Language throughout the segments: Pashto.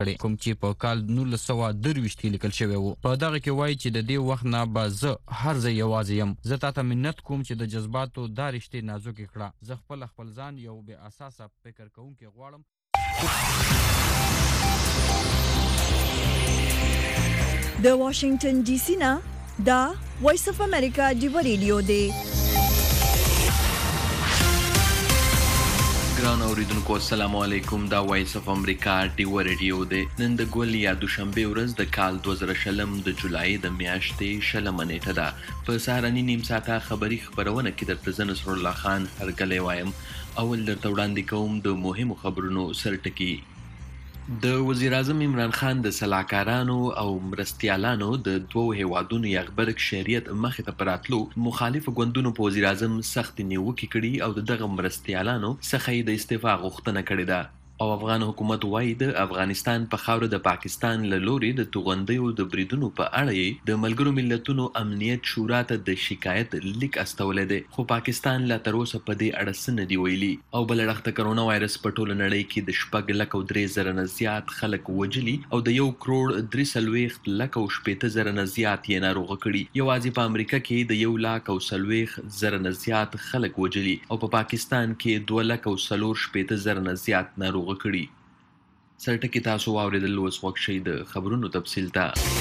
کړي کوم چې په کال 1923 کې لیکل شوی و. په دغه کې وایي چې د دې وخت نه به زه هر ځای یوازې یم. زه تاته منت کوم چې د جذباتو دا رشتې نازکې کړه. زه خپل ځان یو بې اساسه فکر کوونکی غواړم. د واشنگټن ډي سي نه دا وایس اف امریکا ډیو ریډیو دی. ګران اوریدونکو السلام علیکم. دا وایس اف امریکا ډیو ریډیو دی. نن د ګول یا دوشنبه ورځ د کال 2020 د جولای د میاشتې 20 نیټه ده. په سهارني نیم ساعته خبری خبرونه کې درته زه نصر الله خان هرګلی وایم. اول درته وړاندې کوم د مهمو خبرونو سرټکی. د وزیر اعظم عمران خان د سلاکارانو او مرستیالانو د دوو هیوادونو یغبرګ شریعت مخې ته پراتلو مخالف ګوندونو په وزیر اعظم سخت نیوکې کړي او دغه مرستیالانو څخه د استعفا غوښتنه کړې ده. او افغان حکومت وايي د افغانستان په خاوره د پاکستان له لوري د توغندیو د بریدونو په اړه د ملګرو ملتونو امنیت شورا ته د شکایت لیک استولې ده، خو پاکستان لا تر اوسه په دې اړه څه نه دی ویلي. او بل اړخ کرونا وایرس په ټوله نړۍ کې د 6.3 نه زیات خلک وجلي او د 1.3 نه زیات یې ناروغ کړي. یوازې په امریکا کې د 1.4 نه زیات خلک وجلي او په پاکستان کې 2.4 نه زیات ناروغ کړي. سرټکی تاسو واوریدل، اوس وخت شي د خبرونو تفصیل ته.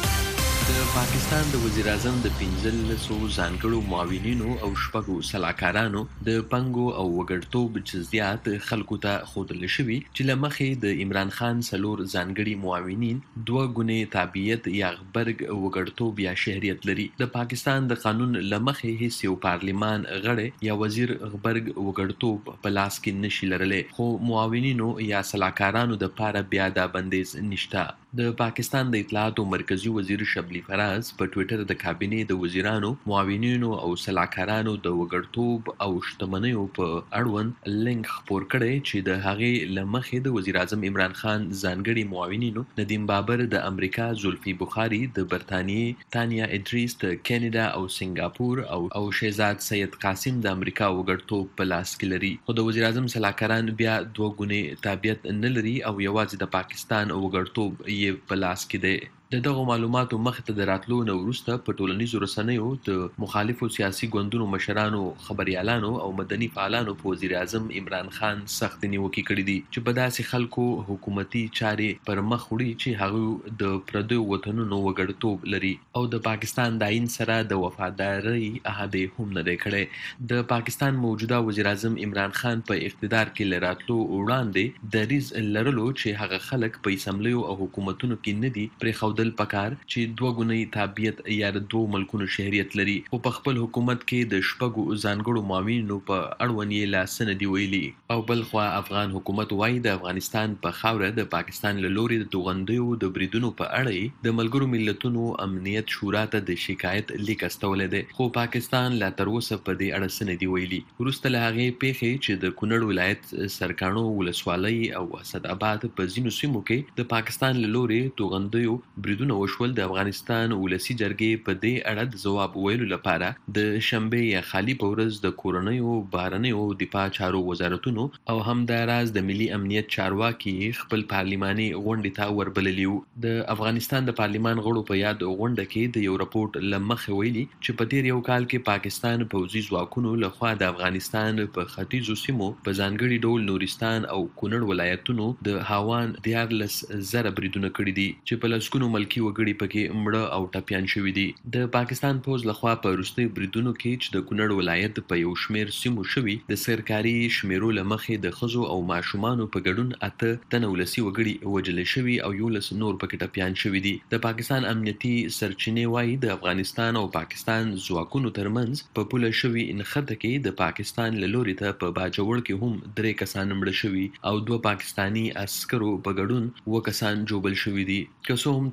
د پاکستان د وزیر اعظم د 15 ځانګړو معاونینو او 6 سلاکارانو د پنګو او وګړتوب جزئیات خلکو ته ښودل شوي چې له مخې د عمران خان 4 ځانګړي معاونین 2 ګونې تابعیت یا غبرګ وګړتوب یا شهریت لري. د پاکستان د قانون له مخې هیڅ یو پارلیمان غړی یا وزیر غبرګ وګړتوب په لاس کې نشي لرلی، خو معاونینو یا سلاکارانو د پاره بیا دا بندیز نشته. د پاکستان د اطلاعاتو مرکزی وزیر شبلی فراز په ټوئیټر د کابینې د وزیرانو، معاونینو او سلاکارانو د وګړتوب او شتمنیو په اړوند لینک خپور کړی چې د هغې له مخې د وزیر اعظم عمران خان ځانګړي معاونینو ندیم بابر د امریکا، زلفی بخاری د برطانیې، تانیا ادریس د کینیډا او سنگاپور او شهزاد سید قاسم د امریکا وګړتوب په لاس کې لري. خو د وزیر اعظم سلاکاران بیا 2 ګونې تابعیت نه لري او یوازې د پاکستان وګړتوب یې په لاس کې دی. د دغو معلوماتو مخې ته د راتلو نه وروسته په ټولنیزو رسنیو د مخالفو سیاسي ګوندونو مشرانو، خبريالانو او مدني فعالانو په وزیر اعظم عمران خان سخت نیوکې کړې دي چې په داسې خلکو حکومتي چارې پر مخ وړي چې هغه د پردیو وطنونو وګړتوب لري او د پاکستان د آئین سره د وفادارۍ عهد هم نه دی کړی. د پاکستان موجوده وزیر اعظم عمران خان په اقتدار کې لراتلو وړاندې دریز لرلو چې هغه خلک په اسمبلیو او حکومتونو کې نه دي پرې پکار چې 2 ګونې تابعیت یا د 2 ملکونو شهریت لري، او په خپل حکومت کې د 6 ځانګړو معاونینو په اړوند یې لا څه نه دي ویلي. او بل خوا افغان حکومت وايي د افغانستان په خاوره د پاکستان له لوري د توغندیو د بریدونو په اړه د ملګرو ملتونو امنیت شورا ته د شکایت لیک استولې ده، خو پاکستان لا تر اوسه په دې اړه څه نه دي ویلي. وروسته له هغې پیښې چې د کونړ ولایت سرکاڼو ولسوالۍ او اسداباد په ځینو سیمو کې د پاکستان له لوري توغندیو بریدونه وشول، د افغانستان ولسی جرګې په دې اړه د ځواب ویلو لپاره د شنبه یا خالی په ورځ د کورنیو، بهرنیو، دفاع چارو وزارتونو او همداراز د ملي امنیت چارواکي خپل پارلماني غونډې ته وربللي وو. د افغانستان د پارلمان غړو په یاد غونډه کې د یو راپورټ له مخې ویلي چې په تیر یو کال کې پاکستان پوځي ځواکونو لخوا د افغانستان په ختیځو سیمو په ځانګړي ډول نورستان او کونړ ولایتونو د هاوان 14,000 بریدونه کړي دي چې په لسګونو ملکی وګړي پکې مړه او ټپيان شوي دي. د پاکستان پوځ لخوا په وروستي بریدونو کې چې د کونړ ولایت په یو شمیر سیمو شوي د سرکاري شمیرو له مخې د ښځو او ماشومانو په ګډون 8 تنه ولسي وګړي وژل شوي او 11 نور پکې ټپيان شوي دي. د پاکستان امنیتي سرچینې وايي د افغانستان او پاکستان ځواکونو ترمنځ په پوله شوي نښته کې د پاکستان له لوري ته په باجوړ کې هم 3 کسان مړه شوي او 2 پاکستانی عسکرو په ګډون 2 کسان جوبل شوي دي. که څه هم تر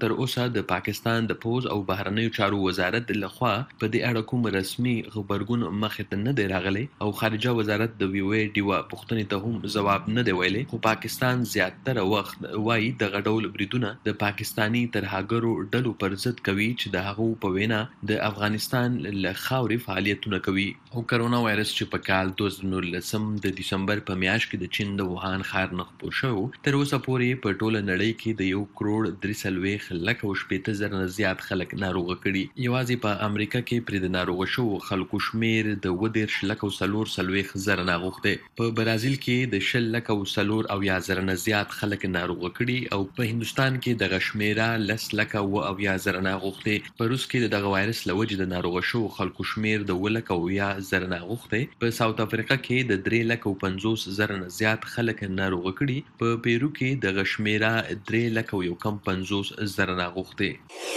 تر اوسه د پاکستان د پوز او بهرنیو چارو وزارت لخوا په دې اړه کوم رسمي خبرګون مخې ته نه دی راغلی او خارجه وزارت د ویوي ډیوا پوښتنې ته هم ځواب نه دی ویلی، خو پاکستان زیاتره وخت وایي دغه ډول بریدونه د پاکستانی ترهګرو ډلو پر ضد کوي چې د هغو په وینا د افغانستان له خاورې فعالیتونه کوي. او کرونا وایرس چې په کال 2019 د دسمبر په میاشت کې د چین د ووهان ښار نه خپور شو، تر اوسه پورې په ټوله نړۍ کې د 1,340,000 نه زیات خلک ناروغه کړي. یوازې په امریکا کې پر د ناروغه شوو خلکو شمیر د 14,440,000 ناروغ دی. په برازیل کې د 10,400,000 نه زیات خلک ناروغه کړي او په هندستان کې د غشمیره 10,000 ناروغ دی. په روس کې دغه وایرس له وجې د ناروغه شوو خلکو شمیر د 10,000 ناروغ دی. په ساوث افریقا کې د 3,50,000 نه زیات خلک ناروغه کړي. په پیرو کې د غشمیره 3,50,000 ناروغ دی.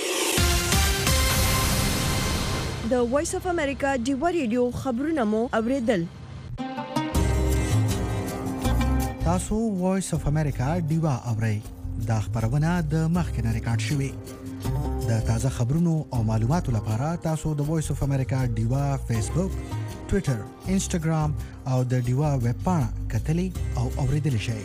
د وایس اف امریکا ډیوا ریډیو خبرونه مو اوریدل. تاسو وایس اف امریکا ډیوا اورئ. دا خبرونه د مخکنه ریکارډ شوې. د تازه خبرونو او معلوماتو لپاره تاسو د وایس اف امریکا ډیوا فیسبوک، ټوئیټر، انسټاګرام او د ډیوا ویب پاڼه کتلی او اوریدلی شئ.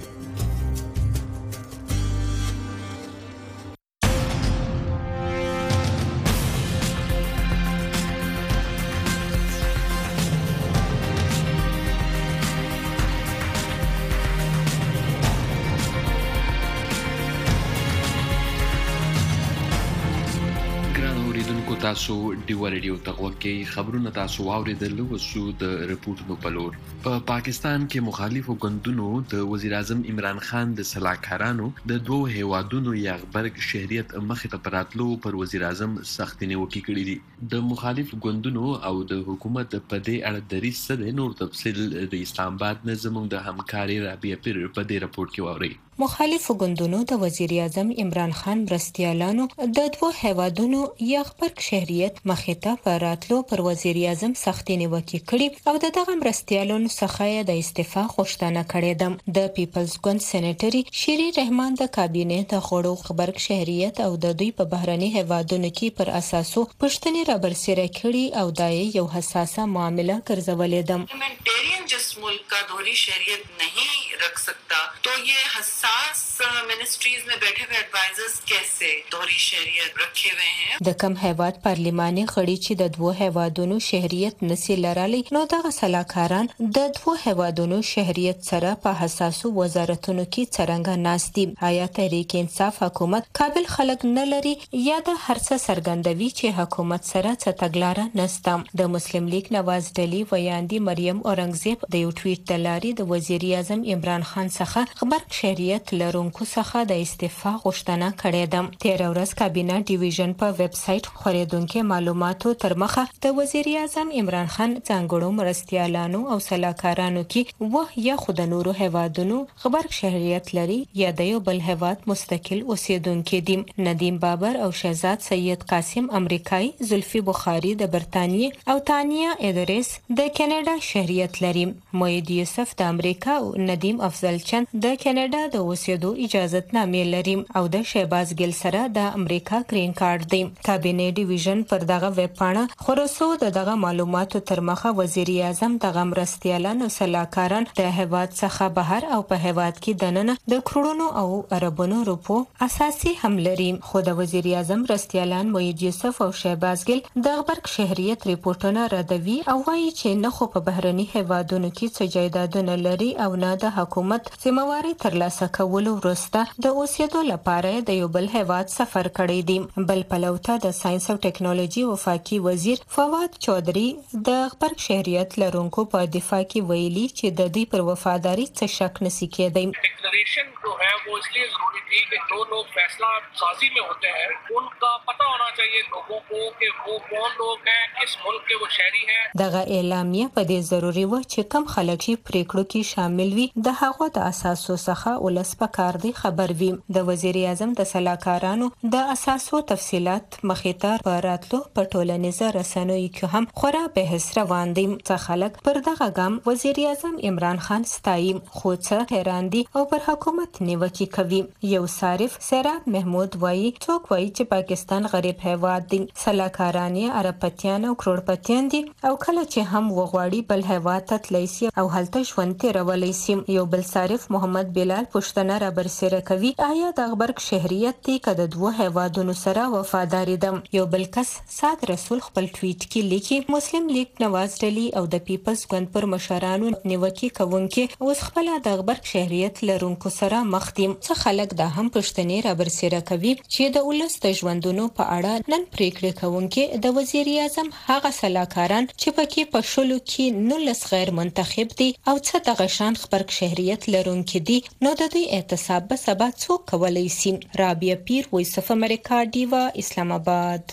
تاسو ډیوا ریډیو ته غوږی خبرونه تاسو واوریدل. وسو د رپورټونو په لور. په پاکستان کې مخالفو ګوندونو د وزیر اعظم عمران خان د سلاکارانو د دوو هیوادونو یغبرګ شهریت مخې ته پراتلو پر وزیر اعظم سخت نیوکې کړې دي. د مخالف ګوندونو او د حکومت په دې اړه دریځ څه دی؟ نور تفصیل د اسلام آباد نه زموږ د همکاري رابعه پیر په دې رپورټ کې واورئ. مخالفو ګوندونو د وزیر اعظم عمران خان مرستیالانو د دوه هیوادونو یغبرګ شهریت مخې ته پراتلو پر وزیر اعظم سخت نیوکې کړې او دغه مرستیالانو څخه د استعفا غوښتنه کړې ده. د پیپلز ګوند سېنیټري شیرین رحمان د کابینې د غړو یغبرګ شهریت او د دوی په بهرني هیوادونو کې پر اساسو پښتنې را برسېره کړي او دا یو حساسه معامله ګرځولې ده. هیومانیټیرین جس मुल्क का दोहरी शरीयत नहीं रख सकता तो ये حساس मिनिस्ट्रीज में बैठे हुए एडवाइजर्स कैसे दोहरी शरीयत रखे हुए हैं. د کم هیواد پارلیماني غړي چې د دوه هیوادونو شهریت نسی لرالي نو دغه سلاکاران د دوه هیوادونو شهریت سره په حساسو وزارتونو کې څرنګه ناست دي. آیا تحریک انصاف حکومت قابل خلک نه لري یا د هرڅه سرګندوي چې حکومت سره څه تګلاره نشته؟ د مسلم لیگ نواز ډلی ویاندی مریم اورنګزیب د یو ټویټ د لارې د وزیر اعظم عمران خان څخه یغبرګ شهریت لرونکو څخه د استعفا غوښتنه کړې ده. تیر ورځ کابینه ډیویژن په ویب سټ خورېدونکو معلوماتو تر مخه د وزیر اعظم عمران خان ځانګړو مرستیالانو او سلاکارانو کې و یا خود نورو هیوادونو یغبرګ شهریت لري یا د یو بل هیواد مستقل اوسیدونکو دي. ندیم بابر او شهزاد سید قاسم امریکایي، زلفی بخاری د برتانیې او تانیا ادریس د کاناډا شهریت لري. موید یوسف د امریکا او ندیم افضل چند د کاناډا د اوسېدو اجازهتنامې لري او د شهباز ګل سره د امریکا گرین کارت دی. کابینه ډیویژن پر دغه ویب پاڼه خورسو دغه معلوماتو تر مخه وزیر اعظم دغه مرستیالان او سلاکاران د هیواد څخه بهر او په هیواد کې دننه د کروڑونو او اربونو روپو اساسي هم لري. خو د وزیر اعظم مرستیالان موید یوسف او شهباز ګل د یغبرګ شهریت ریپورتونه ردوي او وایي چې نه خو په بهرني هیوادونو کې څه جایدادونه لري او نه د حکومت ذمہواری ترلاسه کولو وروسته د اوسېدو لپاره د یو بل هیواد سفر کړی دی. بل پلوته د ساينس او ټیکنالوژي وفاقي وزیر فواد چودري د یغبرګ شهریت لرونکو په دفاع کې ویلي چې د دوی پر وفاداری څه شک نشي کېدی. डिक्लेरेशन जो है वो इसलिए जरूरी थी कि जो लोग फैसला साजी में होते हैं उनका पता होना चाहिए लोगों को कि वो कौन लोग हैं, किस मुल्क के वो शहरी हैं. دغه اعلامیه په دې ضروري و چې کم خلک چې پریکړو کې شامل وي د هغو د اساسو څخه ولس ولس پکار دی خبر وي. د وزیر اعظم د سلاکارانو د اساسو تفصيلات مخېته په راتلو په ټولنیزه رسنیو کې هم خورا بحث روان دي. څه خلک پر دغه ګام وزیر اعظم عمران خان ستایي، خو څه حیران دي او پر حکومت نیوکې کوي. یو صارف سیراب محمود وایي څوک وایي چې پاکستان غریب هیواد دی، سلاکاران یې اربپتیان او کروڑپتیان دي او کله چې هم وغواړي بل هیواد ته تللی سي او هلته ژوند تیرولی سي. یو بل صارف محمد بلال پوښتنه را برسېره کوي آیا د غبرګ شهریت دی که د دوه هیوادونو سره وفاداري ده. یو بل کس سعد رسول خپل ټویټ کې لیکي مسلم لیگ نواز ډلي او د پیپلز ګوند پر مشرانو نیوکې کوونکي اوس خپله د غبرګ شهریت لرونکو سره مخ دي. څه خلک دا هم پوښتنې را برسېره کوي چې د ولس د ژوندونو په اړه نن پریکړې کوونکي د وزیر اعظم هغه سلاکاران چې پکې په شلو کې 19 غیر منتخب دي او څه دغه شان خبرګ شهریت لرونکي دي، نو د دوی احتساب به سبا څوک کولی سي. رابعه پیر، وایس اف امریکا، ډیوا، اسلام آباد.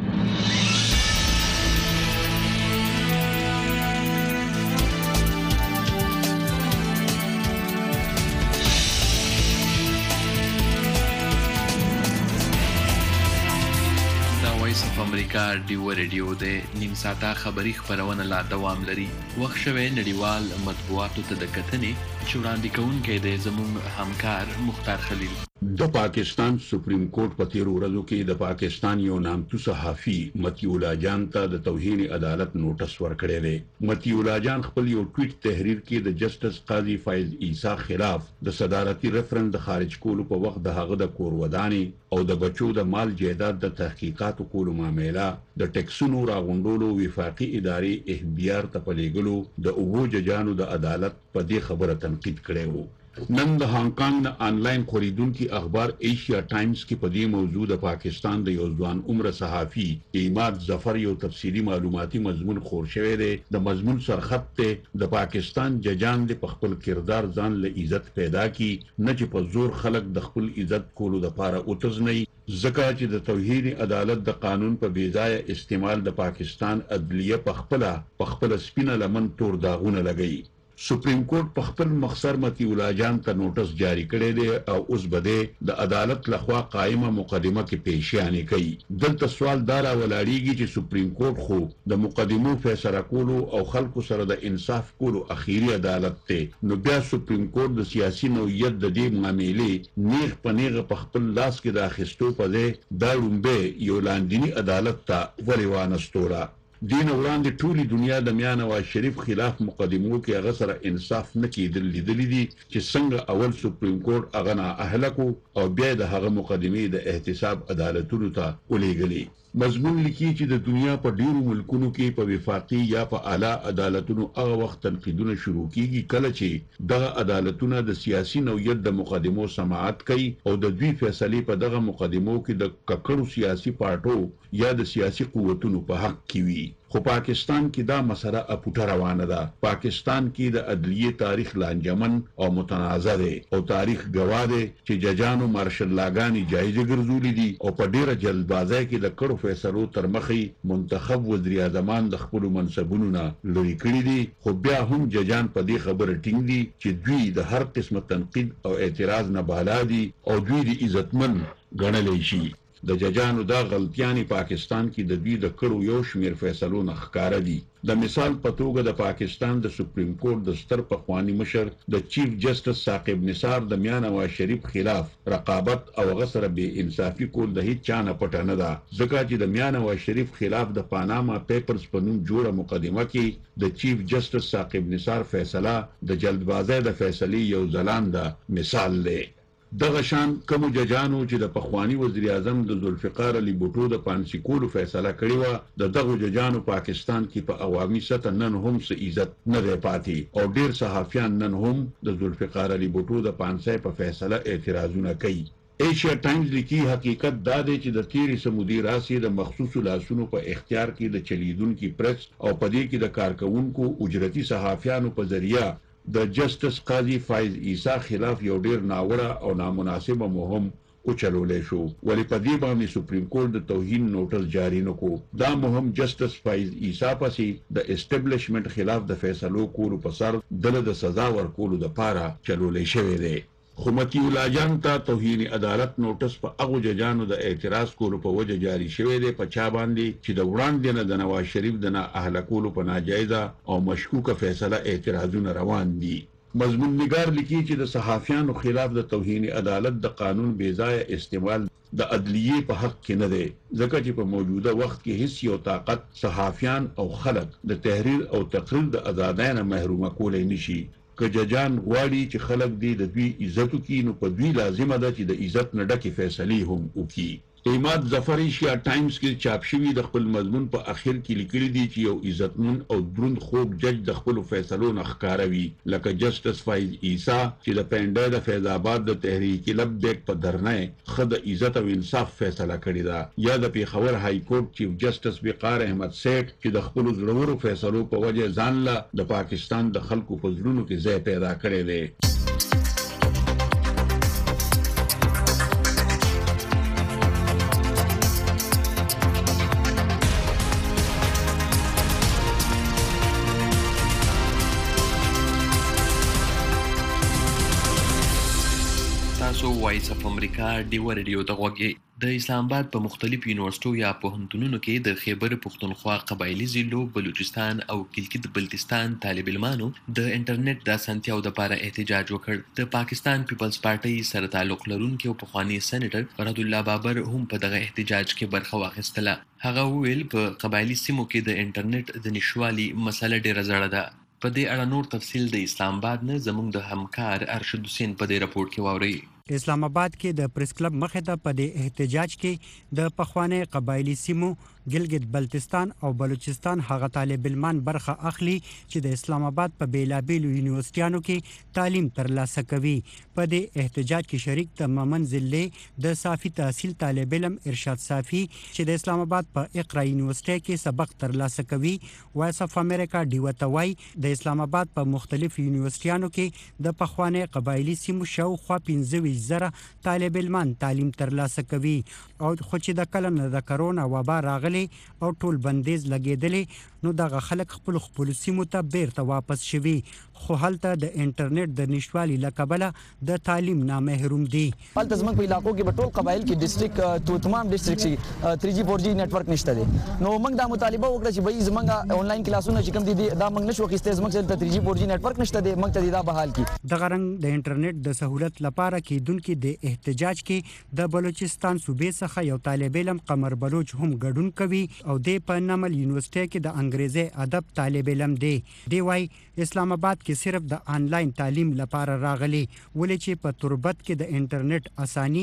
امریکا ډیو ریډیو د نیم ساعته خبری خبرونه لا دوام لري. وخت شوه نړیوال مطبوعاتو ته د کتنې چې وړاندې کوونکی د زموږ همکار مختار خلیل. د پاکستان سپریم کورټ په تیرو ورځو کې د پاکستان یو نامتو صحافي مطیع الله جان ته د توهین عدالت نوټس ورکړی دی. مطیع الله جان خپل یو ټویټ تحریر کې د جسټس قاضي فایز عیسی خلاف د صدارتي ریفرنډم د خارج کولو په وخت د هغه د کور ودانې او د بچو د مال جایداد د تحقیقاتو کولو معامله د ټیکسونو راغونډولو وفاقي ادارې اخبار ته پلیګلو د اوبو ججانو د عدالت په دې خبره تنقید کړی وو. نن د هانګ کانګ نه آنلاین خریدونکو اخبار ایشیا ټایمز کې په دې موضوع د پاکستان د یو ځوان عمر صحافي عماد ظفر یو تفصیلی معلوماتي مضمون خور شوی دی. د مضمون سرخط ته د پاکستان ججان د خپل کردار ځان له عزت پیدا کی نه چې په زور خلک د خپل عزت کولو لپاره اوتزنی ځکه چې د توهین عدالت د قانون په بیځای استعمال د پاکستان عدلیه په خپل سپینه لمن تور داغونه لګي. سپریم کورټ په خپل مخسر مطیع الله جان ته نوټس جاری کړی دی او اوس بده د عدالت لخوا قائمه مقدمه کې پیشیانه کوي. دلته سوال دارا ولاړیږي چې سپریم کورټ خو د مقدمو فیصله کولو او خلکو سره د انصاف کولو اخیری عدالت ته، نو بیا سپریم کورټ د سیاسي نوعیت د دې معاملې نیغ په نیغ په خپل لاس کې د اخیستو په ځای دا لومبه یو لاندینی عدالت ته ولې وانستوره. دین وړاندې ټولي دنیا د میاں نواز شریف خلاف مقدمو کې هغه سره انصاف نه کېدل لیدلې دي چې څنګه اول سپریم کورټ هغه نه اهلکو او بیا د هغه مقدمې د احتساب عدالتونو ته ولېږلي. مضمون لیکي چې د دنیا په ډیرو ملکونو کې په وفاقي یا په اعلی عدالتونو هغه وخت تنقیدونه شروع کیږي کله چې دغه عدالتونه د سیاسي نوعیت د مقدمو سماعت کوي او د دوی فیصلې په دغه مقدمو کې د ککړو سیاسي پارټو یا د سیاسي قوتونو په حق کې وي. خو پاکستان کې دا مسله اپوټه روانه ده. پاکستان کې د عدلیه تاریخ لانجمن او متنازع دی او تاریخ گواه دی چې ججانو مارشل لاګانی جایزه ګرځولې دي او په ډیره جلدبازۍ کې د کړو فیصلو تر مخې منتخب وزیر اعظمان د خپل منصبونو نه لري کړی دي. خو بیا هم ججان په دې خبره ټینګ دي چې دوی د هر قسمه تنقید او اعتراض نه بالا دي او دوی د عزتمن ګڼل شي. د ججانو دا غلطیانی پاکستان کې د دوی د کړو یو شمیر فیصلو نه ښکاره دي. د مثال په توګه د پاکستان د سپریم کورټ د ستر پخوانی مشر د چیف جسټس ثاقب نثار د میاں نواز شریف خلاف رقابت او غسر به انصافي کول د هیڅ چا نه پټه نه ده، ځکه چې د میاں نواز شریف خلاف د پاناما پیپرز په نوم جوړه مقدمه کې د چیف جسټس ثاقب نثار فیصله د جلدبازۍ د فیصلې یو ځلانده مثال دی. دغه شان کوم ججانو چې د پخوانی وزیر اعظم د ذوالفقار علی بوټو د پانسی کولو فیصله کړې و، د دغه ججانو پاکستان کې په عوامي سطح نن هم څه عزت نه دی پاتې او ډیر صحافیان نن هم د ذوالفقار علی بوټو د پانسی په فیصله اعتراضونه کوي. ایشیا ټایمز لیکي حقیقت دا دی چې د تیرې سمودي راسي د مخصوصو لاسونو په اختیار کې د چلیدونکو پریس او په دې کې د کارکونکو اجرتي صحافیانو په ذریعہ د جسټس قاضي فایز عیسی خلاف یو ډیر ناوړه او نامناسبه مهم او چلولې شو، ولې په دې باندې سپریم کورټ د توهین نوټس جاری نکو. دا مهم جسټس فایز عیسی پسې د اسټابلیشمنت خلاف د فیصلو کولو په سر دله د سزا ورکولو لپاره چلولې شوې ده. خو متي الله جان ته توهین عدالت نوټس په هغه ججانو د اعتراض کولو په وجه جاری شوی دی په چا باندې چې د وړاندې نه د نواز شریف د نه اهل کولو په ناجایزه او مشکوکه فیصله اعتراضونه روان دي. مضمون نگار لیکي چې د صحافیانو خلاف د توهین عدالت د قانون بېځایه استعمال د عدلیه په حق کې نه دی ځکه چې په موجوده وخت کې هیڅ یو طاقت صحافیان او خلک د تحریر او تقریر د آزادۍ نه محروم کولای نشي. که ججان غواړي چې خلک دې د دوی عزت وکړي نو په دوی لازمه ده چې د عزت نه ډکې فیصلې هم وکړي. عماد ظفر ایشیا ټایمز کې چاپ شوی د خپل مضمون په اخر کې لیکلي دي چې یو عزتمن او دروند خوږ جج د خپل فیصلو نه ښکاروي لکه جسټس فایز عیسی چې د پنډه د فیض آباد د تحریک لب بیک په درنه خد عزت او انصاف فیصله کړې ده یا د پیښور های کورټ چیف جسټس وقار احمد سیټ چې د خپل زړورو فیصلو په وجه ځان له د پاکستان د خلکو په زړونو کې ځای پیدا کړی دی. تاسو وایس اف امریکا ډیو ریډیو ته غوږی د اسلام آباد په مختلف یونیورسيټو یا پوهنتونونو کې د خیبر پختونخوا قبایلی ضلعو بلوچستان او گلگت بلتستان طالب علمانو د انټرنیټ د اسانتیاو لپاره احتجاج وکړ. د پاکستان پیپلز پارټي سره تعلق لرونکي او پخوانی سېنیټر فرهاد الله بابر هم په دغه احتجاج کې برخه واخیستله. هغه ویل په قبایلی سیمو کې د انټرنیټ د نشوالي مسله ډیره زړه ده. په دې اړه نور تفصیل د اسلام آباد نه زموږ د همکار ارشد حسین په دې رپورت کې واورئ. اسلام آباد کې د پریس کلب مخه ته په دې احتجاج کې د پخوانی قبایلی سیمو گلگت بلتستان او بلوچستان هغه طالب علمان برخه اخلي چې د اسلام آباد په بیلابیلو یونیورسيټانو کې تعلیم ترلاسه کوي. په دې احتجاج کې شریک د ممن ضلع د صافي تحصیل طالب علم ارشاد صافي چې د اسلام آباد په اقرا یونیورسيټي کې سبق ترلاسه کوي وایس اف امریکا ډیوتوي د اسلام آباد په مختلف یونیورسيټانو کې د پخوانی قبایلی سیمو شاوخوا 15,000 طالب علمان تعلیم ترلاسه کوي او خو چې د کلن د کرونا وبا راغلی او ټول بندیز لګیدلې نو دغه خلک خپل سیمو ته بیرته واپس شوي خو هلته د انټرنیټ د نشوالي لکبله د تعلیم نه محروم دي. هلته زموږ په علاقو کې په ټول قبایل کې ډیسټریکټ تمام ډیسټریکټ 3G 4G نتورک نشته دي نو موږ دا مطالبه وکړه چې به زمونږ آنلاین کلاسونه چې کوم دي دا موږ نشو اخیسته زموږ ته 3G 4G نتورک نشته دي موږ ته دا بحال کی. دغه رنګ د انټرنیټ د سہولت لپاره کېدونکو د احتجاج کې د بلوچستان صوبې څخه یو طالب علم قمر بلوچ هم ګډون کوي او د په نمل یونیورسيټي کې د انګریزي ادب طالب علم دی. دی وايي اسلام آباد کې صرف د آنلاین تعلیم لپاره راغلي ولې چې په تربت کې د انټرنیټ اساني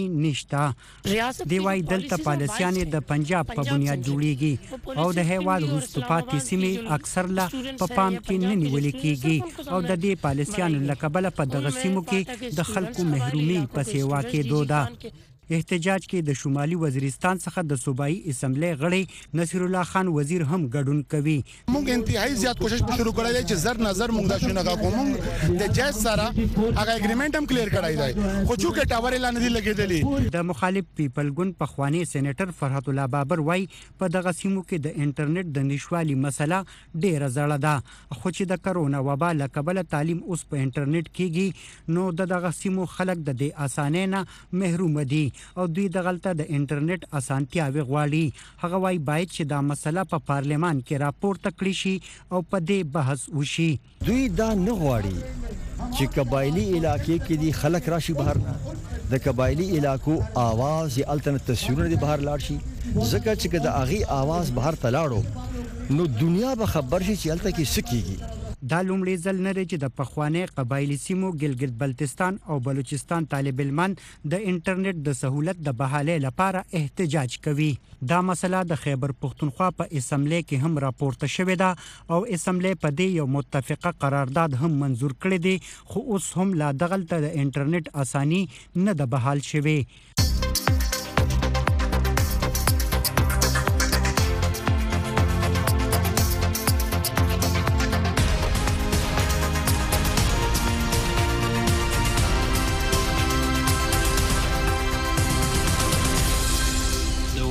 نشته. دی وايي دلته پالیسیان د پنجاب په بنیاد جوړیږي او د هیواد وروسته پاتې سیمې اکثر لا په پام کې نه نیول کېږي او د دې پالیسیان لکبله په دغه سیمو کې د خلکو محرومي په سیوا کې دوده. احتجاج کې د شمالي وزیرستان څخه د صوبایي اسمبلی غړي نصیر الله خان وزیر هم ګډون کوي. موږ انتهایی زیات کوشش شروع کړی دی چې زر نظر موږ د شنو کوم د جج سره هغه اګریمنت هم کلیر کړی دی خو چې ټاور اعلان دي لګیدلی. د مخالف پیپل ګوند پخوانی سېنیټر فرهاد الله بابر وايي په دغه سیمو کې د انټرنیټ د نشوالي مسله ډیره زړه ده خو چې د کرونا وبا لکبله تعلیم اوس په انټرنیټ کېږي نو دغه سیمو خلک د دې اسانۍ نه محروم دي او دوی د غلطه د انټرنیټ اسانتیاوي غواړي. هغه وايي باید چې دا مسله په پارلمان کې راپورته کړي شي او په دې بحث وشي. دوی دا نه غواړي چې قبایلی علاقې کې دي خلک راشي بهر نه د قبایلی علاقو आवाज یا الټرنیټ تصویرونه دي بهر لاړ شي ځکه چې د اغي आवाज بهر تلاړو نو دنیا به خبر شي چې الټه کې سکیږي. دا لومړی ځل نه دی چې د پخوانی قبایلی سیمو گلگت بلتستان او بلوچستان طالب علمان د انټرنیټ د سہولت د بحالۍ لپاره احتجاج کوي. دا مسله د خیبر پختونخوا په اسمبلی کې هم راپورته شوې ده او اسمبلی په دې یو متفقه قرارداد هم منزور کړی دی خو اوس هم لا دغلته د انټرنیټ اساني نه د بحال شوې.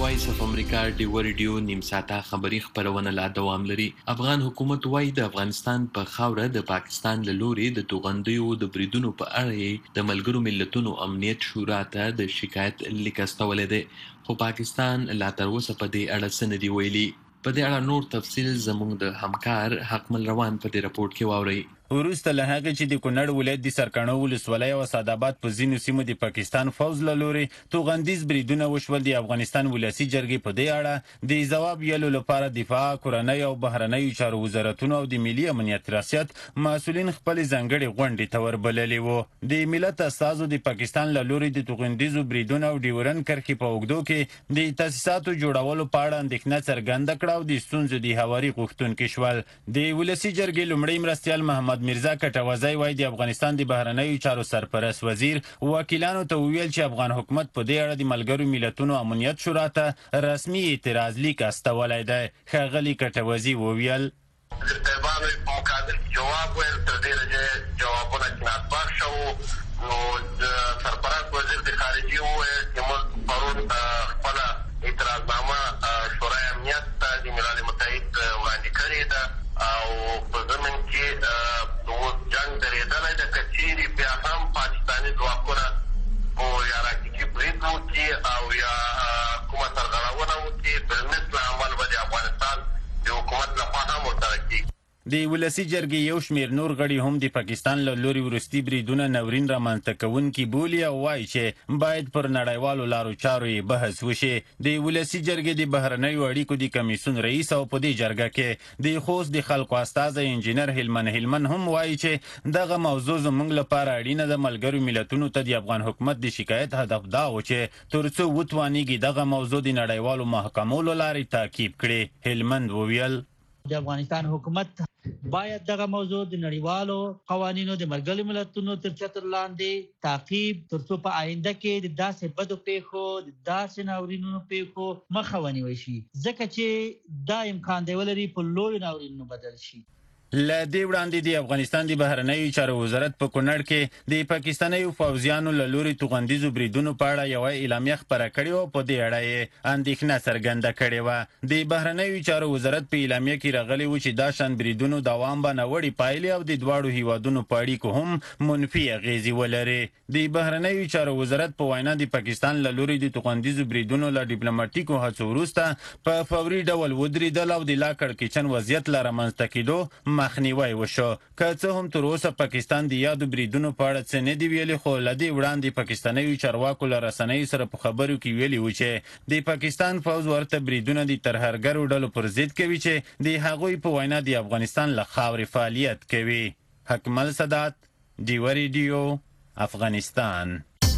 وایس اف امریکا ډیو ریډیو نیم ساعته خبری خبرونه لا دوام لري. افغان حکومت وايي د افغانستان په خاوره د پاکستان له لوري د توغندیو د بریدونو په اړه د ملګرو ملتونو امنیت شورا ته د شکایت لیک استولې ده، خو پاکستان لا تر اوسه په دې اړه څه نه دی ویلي. په دې اړه نور تفصیل زموږ د همکار حکمل روان په دې راپورټ کې واورئ. وروسته له هغه چې د کونړ ولایت د سرکاڼو ولسوالۍ او سعدآباد په ځینو سیمو د پاکستان فوز له لوري توغندیز بریدونه وشول، د افغانستان ولسي جرګې په دې اړه د ځواب ویلو لپاره دفاع، کورنۍ او بهرنیو چارو وزارتونو او د ملي امنیت ریاست مسؤلین خپل ځانګړي غونډې ته وربللي وو. د ملت استازو د پاکستان له لوري د توغندیزو بریدونو او ډیورن کرښې په اوږدو کې د تاسیساتو جوړولو په اړه اندېښنه څرګنده کړه او د ستونزو د هواري غوښتونکي شول. د ولسي جرګې لومړی مرستیال محمد میرزا کټوازی وایي د افغانستان د بهرنیو چارو سرپرست وزیر وکیلانو ته وویل چې افغان حکومت په دې اړه د ملګرو ملتونو امنیت شورا ته رسمي اعتراض لیک استولی دی. ښاغلي کټوازی وویل طالبانو په مقابل جواب ویل، تر ډېره جوابونه چناسبار شو. نو د سرپرست وزیر د خارجي وویل چې موږ پرون خپله اعتراضنامه شورای امنیت ته د ملل متحد وړاندې کړې ده او په ضمن کې اوس جنګ درېدلی ده. که چیرې بیا هم پاکستاني ځواکونه په یا راکټي برید وکړي او یا کومه سرغړونه وکړي، بالمثل عمل به د افغانستان د حکومت لخوا هم ورسره کېږي. د ولسي جرګې یو شمېر نور غړي هم د پاکستان له لوري وروستي بریدونه ناورین رامنځته کوونکي بولي او وایي چې باید پر نړیوالو لارو چارو یې بحث وشي. د ولسي جرګې د بهرنیو اړیکو د کمیسیون رئیس او په دې جرګه کې د خوست د خلکو استازی انجینر هلمن هم وایي چې دغه موضوع زموږ لپاره اړینه ده. ملګرو ملتونو ته د افغان حکومت د شکایت هدف دا و چې تر څو وتوانیږي دغه موضوع د نړیوالو محکمو له لارې تعقیب کړي. هلمند وویل د افغانستان حکومت باید دغه موضوع د نړیوالو قوانینو د ملګرو ملتونو تر چتر لاندې تعقیب، ترڅو په آینده کې د داسې بدو پیښو، د داسې ناورینونو پیښو مخه ونیول شي، ځکه چې دا امکان دی ولري په لویو ناورینونو بدل شي. له دې وړاندې د افغانستان د بهرنیو چارو وزارت په کونړ کې د پاکستانیو پوځیانو له لوري توغندیزو بریدونو په اړه یوه اعلامیه خپره کړې وه. په دې اړه یې اندېښنه څرګنده کړې وه. د بهرنیو چارو وزارت په اعلامیه کې راغلي و چې دا شان بریدونو دوام به ناوړې پایلې او د دواړو هیوادونو په اړیکو هم منفي اغېزې ولري. د بهرنیو چارو وزارت په وینا د پاکستان له لوري د توغندیزو بریدونو له ډیپلوماټیکو هڅو وروسته په فوري ډول ودرېدل او د لا کړکېچن وضعیت له رامنځته کېدو مخنیوی وشو. که څه هم تر اوسه پاکستان د یادو بریدونو په اړه څه نه دي ویلي، خو له دې وړاندې پاکستانیو چارواکو له رسنیو سره په خبرو کې ویلي و چې د پاکستان پوځ ورته بریدونه د ترهګرو ډلو پر ضد کوي چې د هغوی په وینا د افغانستان له خاورې فعالیت کوي. حکمل سادات، ډیو ریډیو، افغانستان.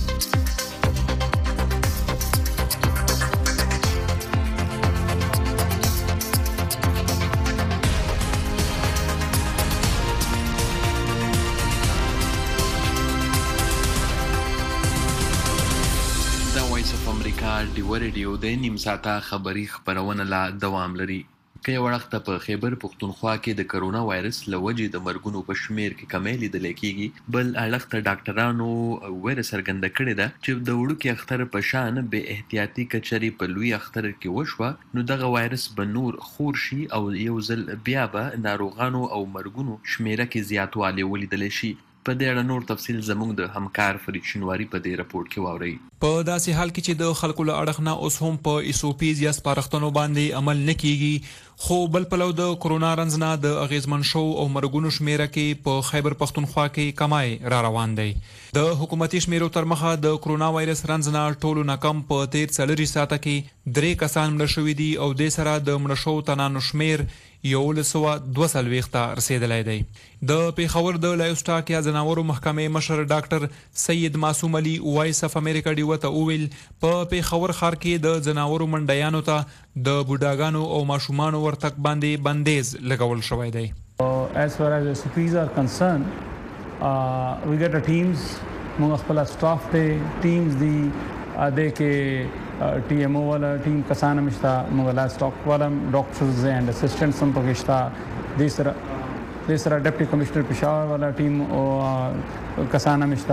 ډیو ریډیو د نیم ساعته خبری خبرونه لا دوام لري. که یو وخت په خیبر پښتونخوا کې د کرونا وایرس له وجې د مرګونو په شمیر کې کمی لیدل کېږي، بل اړخ ته ډاکټرانو ویره څرګنده کړې ده چې د وړوکي اختر په شان به احتیاطي کچري په لوی اختر کې وشوه نو دغه وایرس به نور خور شي او یو ځل بیا به ناروغانو او مرګونو شمیره کې زیاتوالی ولیدل شي. په دې اړه نور تفصیل زموږ د همکار فرید شینواری په دې راپورټ کې واورئ. په داسې حال کې چې د خلکو له اړخ نه اوس هم په ایسوپیز یا سپارښتنو باندې عمل نه کیږي، خو بل پلو د کرونا رنځ نه د اغیزمن شو او مرګونو شمیره کې په خیبر پښتونخوا کې کمای را روان دی. د حکومتي شمیرو تر مخه د کرونا وایرس رنځ نه ټولو نه کم په 13 ساعته کې 3 کسان مړه شوي دي او د سره د مړه شو تنانو شمیر 142 ته رسیدلی دی. د پیښور د لایوسټاک یا ځناورو محکمې مشر ډاکټر سید معصوم علي وایس اف امریکا ډیو ته وویل په پیښور ښار کې د ځناورو منډیانو ته د بوډاګانو او ماشومانو ورتګ باندې بندیز لګول شوی دی. As far as the SPs are concerned, we get a teams موږ خپل سټاف ته ټیمز دی د کې TMO والا ټیم کسان مشتا موږ لا سټاک والا ډاکټرز اینڈ اسسټنټس هم پکښتا د سره ډیپټي کمشنر پېښور والا ټیم او کسان مشتا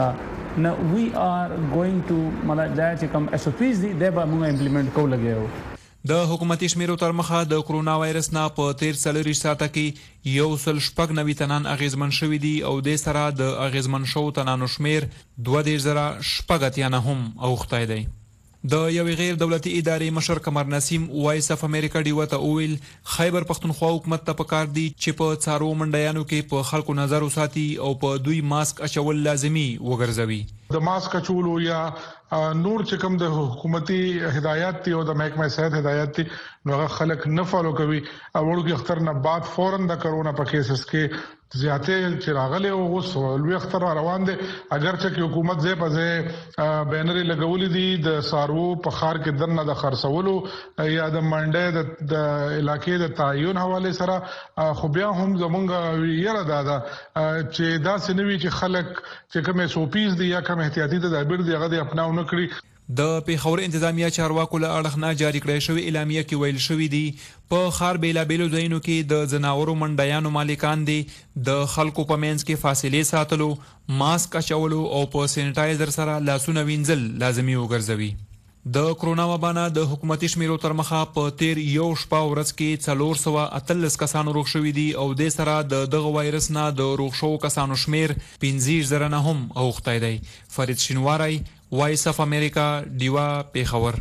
نو وی آر ګوینګ ټو مطلب دا چې کوم SOPs دي دا به موږ امپلیمنٹ کوو لګیو. د حکومتي شمیرو تر مخه د کرونا وایرس نه په 13 ساعته کې 190 تنان اغیزمن شوي دي او د سره د اغیزمن شو تنانو شمیر 2000 هم اوخته دی. د یوې غیر دولتي ادارې مشر قمر نسیم وایس اف امریکا ډیو ته وویل خیبر پښتونخوا حکومت ته پکار دی چې په څارو منډیانو کې په خلکو نظر وساتي او په دوی ماسک اچول لازمی وګرځوي. د ماسک اچولو یا نور چې کوم د حکومتي هدایت دي او د محکمه صحت هدایت دي نو هغه خلک نه فالو کوي او ورګي اختر نه بعد فورن د کرونا په کیسز کې زیاته چې راغلي او اوس لوی اختر روان دي اگر چې حکومت زې په بینر لګولې دي د سارو په خار کې دنه د خرڅولو یا د منډه د علاقې د تعین حواله سره خو بیا هم زمونږ یره دادا چې دا سنوي چې خلک چې کوم SOPs دي یا کوم احتیاطي تدابیر دي هغه اپناو نه کړی. د پیښور انتظامیه چارواکو له اړخ نه جاری کړی شوی اعلامیه کې ویل شوی دی په خار بیلابیلو ځایونو کې د زناورو منډیانو مالکان دي د خلکو په منځ کې فاصله ساتلو، ماسک اچولو او په سینټایزر سره لاسونه وینځل لازمي وګرځوي. د کرونا وبا نه د حکومتي شمیرو تر مخه په تیر یو شپه ورځ کې 413 کسانو روغ شوي دي او د سره د دغه وایرس نه د روغ شو کسانو شمیر 15000 نه هم اوخته دی. فرید شینواری وایس اف امریکا ډیوا پیښور.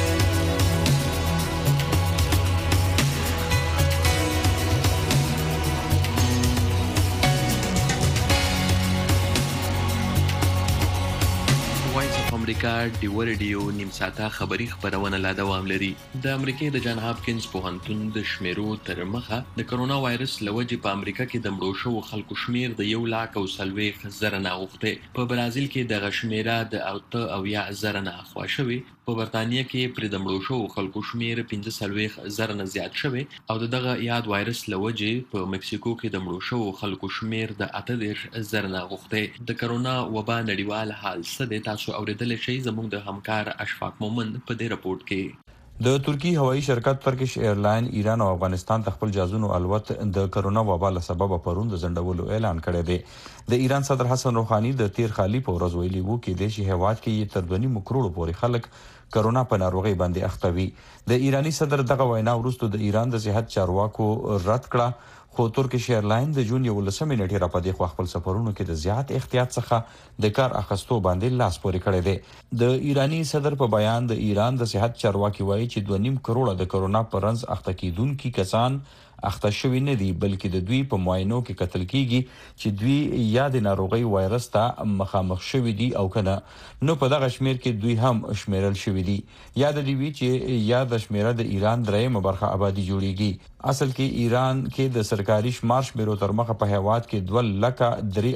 امریکا ډیو ریډیو نیم ساعته خبری خبرونه لا دوام لري. د امریکای د جان هاپکینز پوهنتون د شمیرو تر مخه د کرونا وایرس لوجې په امریکا کې د مړو شو خلکو شمیر د 1,40,000 نه اوخته. په برازیل کې د غشمیره د 8,000 نه خوا شوی. په برتانیې کې پر د مړو شو خلکو شمیر 15,000 نه زیات شوی او دغه یاد وایرس لوجې په مکسیکو کې د مړو شو خلکو شمیر د 18,000 نه اوخته. د کرونا وبا نړیوال حال څه دی تاسو اوریدل شي زموږ د همکار اشفاق مومن په دې رپورت کې. د ترکی هوایي شرکت ترکش ایرلاین ایران او افغانستان ته خپل جازونو الوت د کرونا وبا له سبب پرون د ځنډولو اعلان کړی دی. د ایران صدر حسن روحاني د تیر خالی په ورځ ویلي وو کې د شي هواد کې تر 2.5 کروڑ پورې خلک کرونا په ناروغي باندې اخته وي. د ایرانی صدر دغه وینا وروسته د ایران د صحت چارواکو رد کړه خو ترکش ایرلاین د جون 11 نیټې را پدې خو خپل سفرونو کې د زیات احتیاط څخه د کار اخستو باندې لاس پورې کړی دی. د ایرانی صدر په بیان د ایران د صحت چارواکي وایي چې 2.5 کروڑ د کرونا پر رنز اخته کیدونکو کسان اخته شوی نه دي بلکې د دوی په معاینو کې قتل کیږي چې دوی یا د ناروغي وایرس ته مخامخ شوی دي او کنه نو په دغه شمیر کې دوی هم شمیرل شوی دي. یاد دی وی چې یا د شمیره د ایران درېمه برخه آبادی جوړیږي. اصل کې ایران کې د سرکاري شمار شمیرو تر مخه په هیواد کې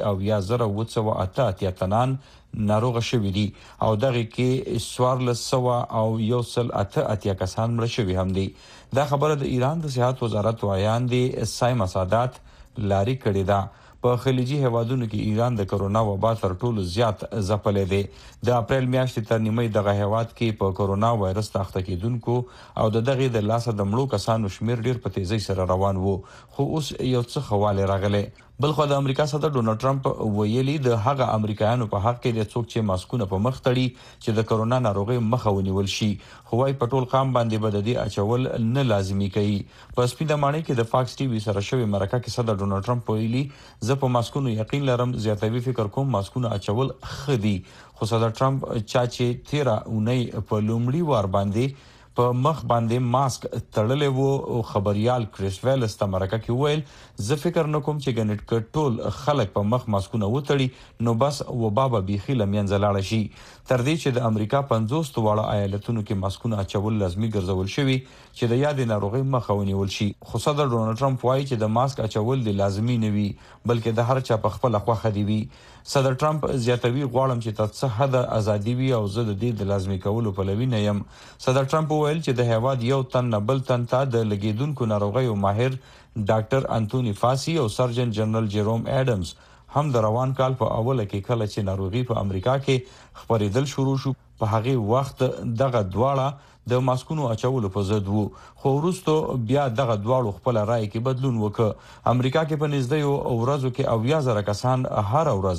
2,03,908 تنان ناروغ شوی دي او دغه کې 1400 او 108 کسان مړ شوي هم دي. دا خبره د ایران د صحت وزارت وایاندې سایما سادات لاري کړې ده. په خلیجي هیوادونو کې ایران د کرونا وبا تر ټولو زیات ځپلې دی. د اپریل میاشتې تر نیمه دغه هیواد کې په کرونا وایرس اخته کیدونکو او دغه د لاسه د مړو کسانو شمیر ډیر په تیزی سره روان وو خو اوس یو څه خواله راغله. بلخو د امریکا صدر ډونالد ټرمپ ویلي د هغه امریکایانو په حق کې د څوک چې ماسکونه په مخ تړي چې د کرونا ناروغي مخه ونیول شي خو وايي په ټول قام باندې بددي اچول نه لازمي کوي. په سپیده معنی کې د فاکس ټي وي سره شوی مرکه کې صدر ډونالد ټرمپ ویلي زه په ماسکونو یقین لرم زیاتوي فکر کوم ماسکونه اچول خدي. خو صدر ټرمپ چې 13 اونۍ په لومړي وار باندې په مخ باندې ماسک تړلې وو خبريال کریس ویلس ته مرکه کې ویل زه فکر نکوم چې ګنټ کټول خلک په مخ ماسکونه وتړي نو بس وبا به بيخي لمنځه لاړ شي. تر دې چې د امریکا 50 واړه ایالتونو کې ماسکونه اچول لازمي ګرځول شوی چې د یاد ناروغي مخه ونیول شي. خو صدر ډونالد ټرمپ وایي چې د ماسک اچول د لازمي نه وي بلکې د هر چا په خپل خوخه دی وي. صدر ټرمپ زیاتوي غواړم چې تاسو څه حد ازادي وي او زه د دې د لازمي کولو په لوي نه يم. صدر ټرمپ ویل چې د هیواد یو تن نه بل تن ته د لګیدونکو ناروغي او ماهر ډاکټر انټونی فاسي او سرجن جنرال جيروم اډمز هم د روان کال په اوله کې کله چې ناروغي په امریکا کې خبرېدل شروع شو په هغه وخت دغه دواړه د ماسکونو اچولو په ضد وو خو وروسته بیا دغه دواړو خپل رائے کې بدلون وکړ. امریکا کې په نږدې ورځو کې 20,000 کسان هر ورځ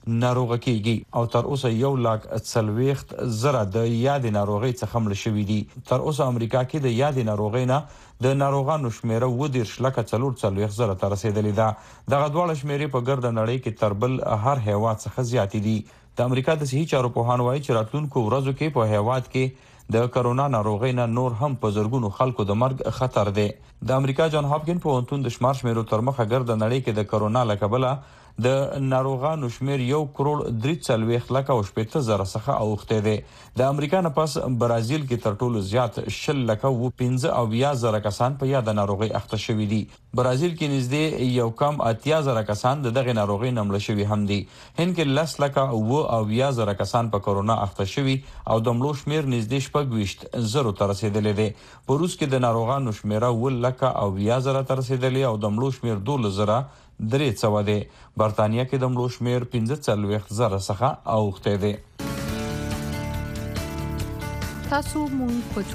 ناروغه کیږي او تر اوسه 1,40,000 د یاد ناروغي څخه مړ شوي دي. تر اوسه امریکا کې د یاد ناروغي نه د ناروغانو شمیره 14,40,000 ته رسیدلې ده. دغه دواړه شمیرې په ګرده نړۍ کې تر بل هر هیواد څخه زیاتې دي. د امریکا د صحي چارو پوهان وایي چې راتلونکو ورځو کې په هیواد کې د کرونا ناروغۍ نه نور هم په زرګونو خلکو د مرګ خطر دی. د امریکا جان هاپکن پوهنتون د شمار شمیرو تر مخه ګرده نړۍ کې د کرونا له کبله د ناروغانو شمیر 1,43,000 څخه اوښتی دی. د امریکا نه پس برازیل کې تر ټولو زیات 10,15,000 کسان په یاد ناروغي اخته شوي دي. برازیل کې نږدې 1,80,000 کسان د دغه ناروغي نه مړه شوي هم دي. هند کې 10,70,000 کسان په کرونا اخته شوي او د مړو شمیر نږدې 26,000 ته رسیدلی دی. په روس کې د ناروغانو شمیره 10,000 ته رسیدلی او د مړو شمیر 12,300 دی. برتانیا کې د مړو شمیر 45,000 څخه اوښتی دی. تاسو مونږ په